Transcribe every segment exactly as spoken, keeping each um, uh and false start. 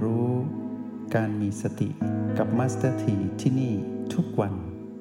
รู้การมีสติกับมาสเตอร์ทีที่นี่ทุกวัน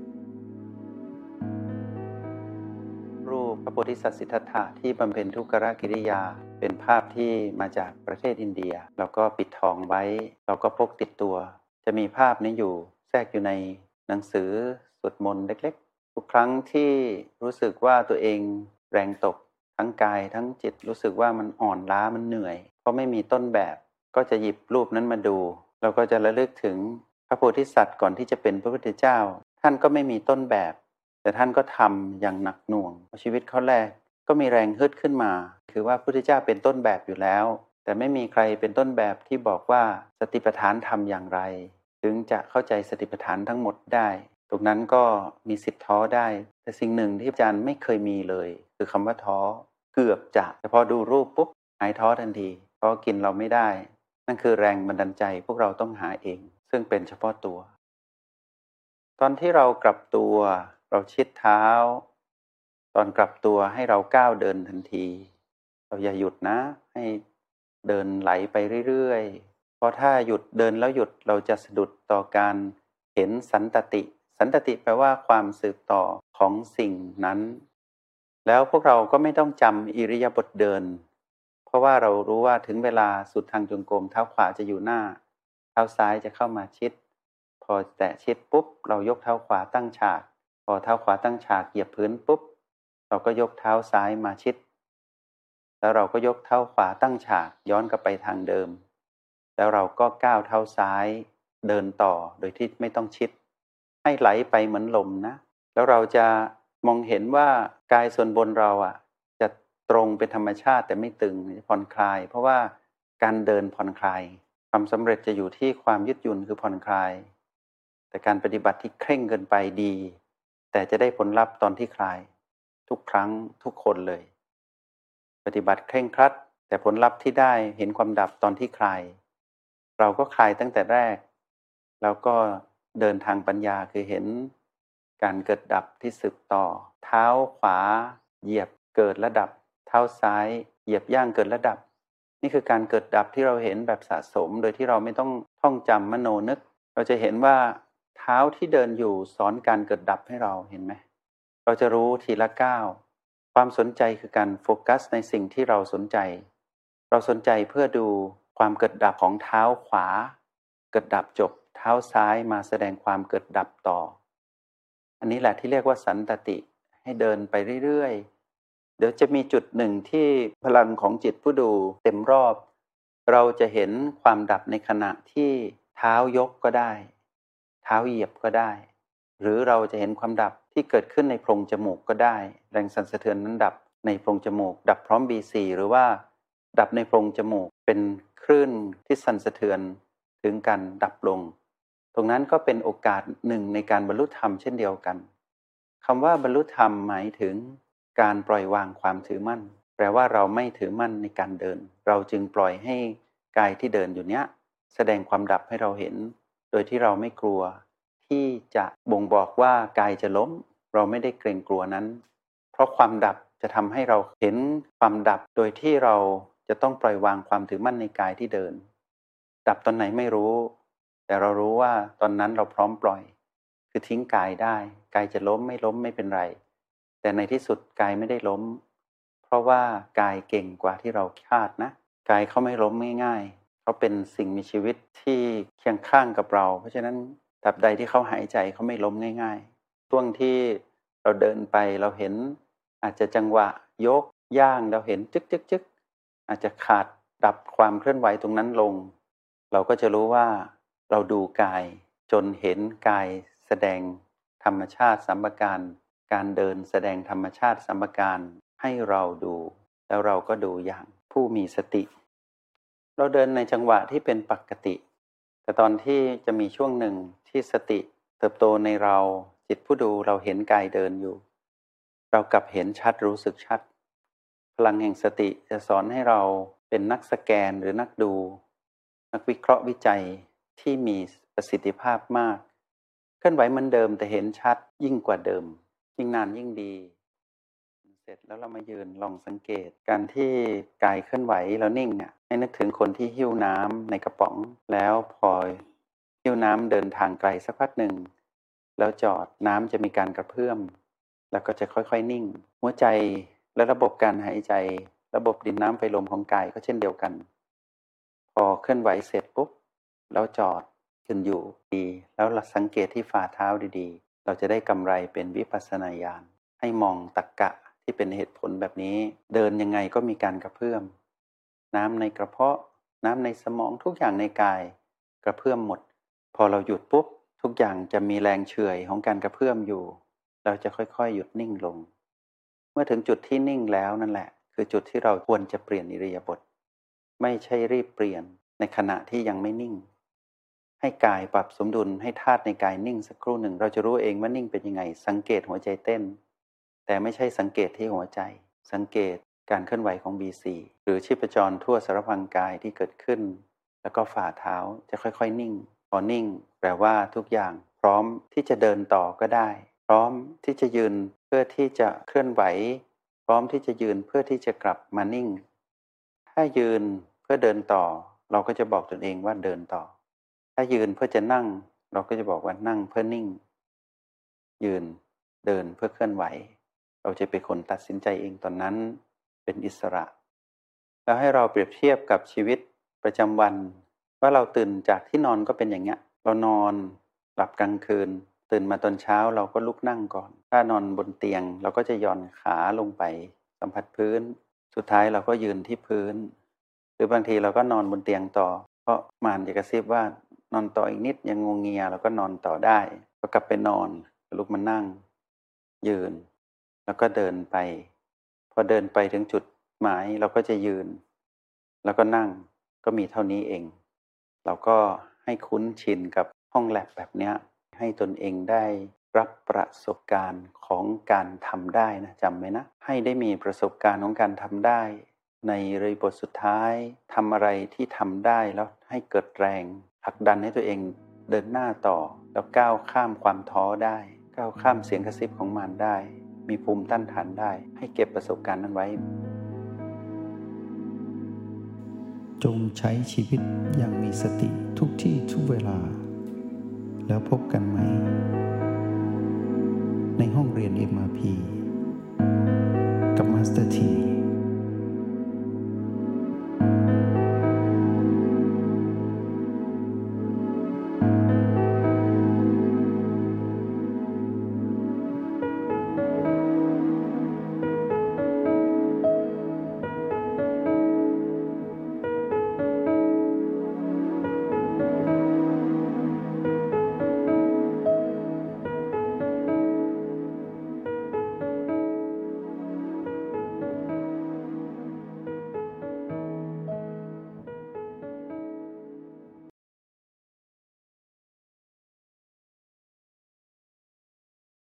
รูปพระโพธิสัตว์สิทธัตถะที่บำเพ็ญทุกขกิริยาเป็นภาพที่มาจากประเทศอินเดียแล้วก็ปิดทองไว้เราก็พกติดตัวจะมีภาพนี้อยู่แทรกอยู่ในหนังสือสวดมนต์เล็กๆทุกครั้งที่รู้สึกว่าตัวเองแรงตกทั้งกายทั้งจิตรู้สึกว่ามันอ่อนล้ามันเหนื่อยเพราะไม่มีต้นแบบก็จะหยิบรูปนั้นมาดูเราก็จะระลึกถึงพระโพธิสัตว์ก่อนที่จะเป็นพระพุทธเจ้าท่านก็ไม่มีต้นแบบแต่ท่านก็ทำอย่างหนักหน่วงชีวิตเขาแรกก็มีแรงฮึดขึ้นมาคือว่าพระพุทธเจ้าเป็นต้นแบบอยู่แล้วแต่ไม่มีใครเป็นต้นแบบที่บอกว่าสติปัฏฐานทำอย่างไรถึงจะเข้าใจสติปัฏฐานทั้งหมดได้ตรงนั้นก็มีสิทธิ์ท้อได้แต่สิ่งหนึ่งที่อาจารย์ไม่เคยมีเลยคือคำว่าท้อเกือบจะแต่พอดูรูปปุ๊บหายท้อทันทีเพราะกินเราไม่ได้นั่นคือแรงบันดาลใจพวกเราต้องหาเองซึ่งเป็นเฉพาะตัวตอนที่เรากลับตัวเราชิดเท้าตอนกลับตัวให้เราก้าวเดินทันทีเราอย่าหยุดนะให้เดินไหลไปเรื่อยๆเพราะถ้าหยุดเดินแล้วหยุดเราจะสะดุดต่อการเห็นสันตติสันตติแปลว่าความสืบต่อของสิ่งนั้นแล้วพวกเราก็ไม่ต้องจำอิริยาบถเดินเพราะว่าเรารู้ว่าถึงเวลาสุดทางจงกรมเท้าขวาจะอยู่หน้าเท้าซ้ายจะเข้ามาชิดพอแตะชิดปุ๊บเรายกเท้าขวาตั้งฉากพอเท้าขวาตั้งฉากเหยียบพื้นปุ๊บเราก็ยกเท้าซ้ายมาชิดแล้วเราก็ยกเท้าขวาตั้งฉากย้อนกลับไปทางเดิมแล้วเราก็ก้าวเท้าซ้ายเดินต่อโดยที่ไม่ต้องชิดให้ไหลไปเหมือนลมนะแล้วเราจะมองเห็นว่ากายส่วนบนเราอ่ะจะตรงเป็นธรรมชาติแต่ไม่ตึงผ่อนคลายเพราะว่าการเดินผ่อนคลายความสำเร็จจะอยู่ที่ความยืดหยุ่นคือผ่อนคลายแต่การปฏิบัติที่เคร่งเกินไปดีแต่จะได้ผลลัพธ์ตอนที่คลายทุกครั้งทุกคนเลยปฏิบัติเคร่งครัดแต่ผลลัพธ์ที่ได้เห็นความดับตอนที่คลายเราก็คลายตั้งแต่แรกแล้วก็เดินทางปัญญาคือเห็นการเกิดดับที่สืบต่อเท้าขวาเหยียบเกิดและดับเท้าซ้ายเหยียบย่างเกิดและดับนี่คือการเกิดดับที่เราเห็นแบบสะสมโดยที่เราไม่ต้องท่องจำมโนนึกเราจะเห็นว่าเท้าที่เดินอยู่สอนการเกิดดับให้เราเห็นไหมเราจะรู้ทีละก้าวความสนใจคือการโฟกัสในสิ่งที่เราสนใจเราสนใจเพื่อดูความเกิดดับของเท้าขวาเกิดดับจบเท้าซ้ายมาแสดงความเกิดดับต่ออันนี้แหละที่เรียกว่าสันตติให้เดินไปเรื่อยๆเดี๋ยวจะมีจุดหนึ่งที่พลังของจิตผู้ดูเต็มรอบเราจะเห็นความดับในขณะที่เท้ายกก็ได้เท้าเหยียบก็ได้หรือเราจะเห็นความดับที่เกิดขึ้นในโพรงจมูกก็ได้แรงสั่นสะเทือนนั้นดับในโพรงจมูกดับพร้อม บี สี่ หรือว่าดับในโพรงจมูกเป็นคลื่นที่สั่นสะเทือนถึงกันดับลงตรงนั้นก็เป็นโอกาสหนึ่งในการบรรลุธรรมเช่นเดียวกันคำว่าบรรลุธรรมหมายถึงการปล่อยวางความถือมั่นแปลว่าเราไม่ถือมั่นในการเดินเราจึงปล่อยให้กายที่เดินอยู่เนี้ยแสดงความดับให้เราเห็นโดยที่เราไม่กลัวที่จะบ่งบอกว่ากายจะล้มเราไม่ได้เกรงกลัวนั้นเพราะความดับจะทำให้เราเห็นความดับโดยที่เราจะต้องปล่อยวางความถือมั่นในกายที่เดินดับตอนไหนไม่รู้แต่เรารู้ว่าตอนนั้นเราพร้อมปล่อยคือทิ้งกายได้กายจะล้มไม่ล้มไม่เป็นไรแต่ในที่สุดกายไม่ได้ล้มเพราะว่ากายเก่งกว่าที่เราคาดนะกายเขาไม่ล้มง่ายๆเขาเป็นสิ่งมีชีวิตที่เคียงข้างกับเราเพราะฉะนั้นตราบใดที่เขาหายใจเขาไม่ล้มง่ายๆช่วงที่เราเดินไปเราเห็นอาจจะจังหวะยกย่างเราเห็นจึ๊กจึ๊กจึ๊กอาจจะขาดดับความเคลื่อนไหวตรงนั้นลงเราก็จะรู้ว่าเราดูกายจนเห็นกายแสดงธรรมชาติสัมปการการเดินแสดงธรรมชาติสัมปการให้เราดูแล้วเราก็ดูอย่างผู้มีสติเราเดินในจังหวะที่เป็นปกติแต่ตอนที่จะมีช่วงหนึ่งที่สติเติบโตในเราจิตผู้ดูเราเห็นกายเดินอยู่เรากลับเห็นชัดรู้สึกชัดพลังแห่งสติจะสอนให้เราเป็นนักสแกนหรือนักดูนักวิเคราะห์วิจัยที่มีประสิทธิภาพมากเคลื่อนไหวเหมือนเดิมแต่เห็นชัดยิ่งกว่าเดิมยิ่งนานยิ่งดีเสร็จร็จแล้วเรามายืนลองสังเกตการที่กายเคลื่อนไหวแล้วนิ่งเนี่ยให้นึกถึงคนที่หิ้วน้ำในกระป๋องแล้วพอหิ้วน้ำเดินทางไกลสักพักหนึ่งแล้วจอดน้ำจะมีการกระเพื่อมแล้วก็จะค่อยๆนิ่งหัวใจและระบบการหายใจระบบดินน้ำไฟลมของกายก็เช่นเดียวกันพอเคลื่อนไหวเสร็จปุ๊บแล้วจอดยืนอยู่ดีแล้วเราสังเกตที่ฝ่าเท้าดีๆเราจะได้กำไรเป็นวิปัสสนาญาณให้มองตรรกะที่เป็นเหตุผลแบบนี้เดินยังไงก็มีการกระเพื่อมน้ำในกระเพาะน้ำในสมองทุกอย่างในกายกระเพื่อมหมดพอเราหยุดปุ๊บทุกอย่างจะมีแรงเฉื่อยของการกระเพื่อมอยู่เราจะค่อยๆหยุดนิ่งลงเมื่อถึงจุดที่นิ่งแล้วนั่นแหละคือจุดที่เราควรจะเปลี่ยนอิริยาบถไม่ใช่รีบเปลี่ยนในขณะที่ยังไม่นิ่งให้กายปรับสมดุลให้ธาตุในกายนิ่งสักครู่หนึ่งเราจะรู้เองว่านิ่งเป็นยังไงสังเกตหัวใจเต้นแต่ไม่ใช่สังเกตที่หัวใจสังเกตการเคลื่อนไหวของ บี ซี หรือชีพจรทั่วสารพังกายที่เกิดขึ้นแล้วก็ฝ่าเท้าจะค่อยๆนิ่งพอนิ่งแปลว่าทุกอย่างพร้อมที่จะเดินต่อก็ได้พร้อมที่จะยืนเพื่อที่จะเคลื่อนไหวพร้อมที่จะยืนเพื่อที่จะกลับมานิ่งถ้ายืนเพื่อเดินต่อเราก็จะบอกตนเองว่าเดินต่อถ้ายืนเพื่อจะนั่งเราก็จะบอกว่านั่งเพื่อนิ่งยืนเดินเพื่อเคลื่อนไหวเราจะเป็นคนตัดสินใจเองตอนนั้นเป็นอิสระแล้วให้เราเปรียบเทียบกับชีวิตประจำวันว่าเราตื่นจากที่นอนก็เป็นอย่างเงี้ยเรานอนหลับกลางคืนตื่นมาตอนเช้าเราก็ลุกนั่งก่อนถ้านอนบนเตียงเราก็จะหย่อนขาลงไปสัมผัสพื้นสุดท้ายเราก็ยืนที่พื้นหรือบางทีเราก็นอนบนเตียงต่อเพราะมารจะกระซิบว่านอนต่ออีกนิดยังงวงเงียเราก็นอนต่อได้ก็กลับไปนอนลุกมานั่งยืนแล้วก็เดินไปพอเดินไปถึงจุดหมายเราก็จะยืนแล้วก็นั่งก็มีเท่านี้เองเราก็ให้คุ้นชินกับห้องแลบแบบนี้ให้ตนเองได้รับประสบการณ์ของการทำได้นะจำไว้นะให้ได้มีประสบการณ์ของการทำได้ในอิริยาบถสุดท้ายทำอะไรที่ทำได้แล้วให้เกิดแรงผลักดันให้ตัวเองเดินหน้าต่อแล้วก้าวข้ามความท้อได้ก้าวข้ามเสียงกระซิบของมารได้มีภูมิต้านทานได้ให้เก็บประสบการณ์นั้นไว้จงใช้ชีวิตอย่างมีสติทุกที่ทุกเวลาแล้วพบกันไหมในห้องเรียน เอ็ม อาร์ พี กับมาสเตอร์ที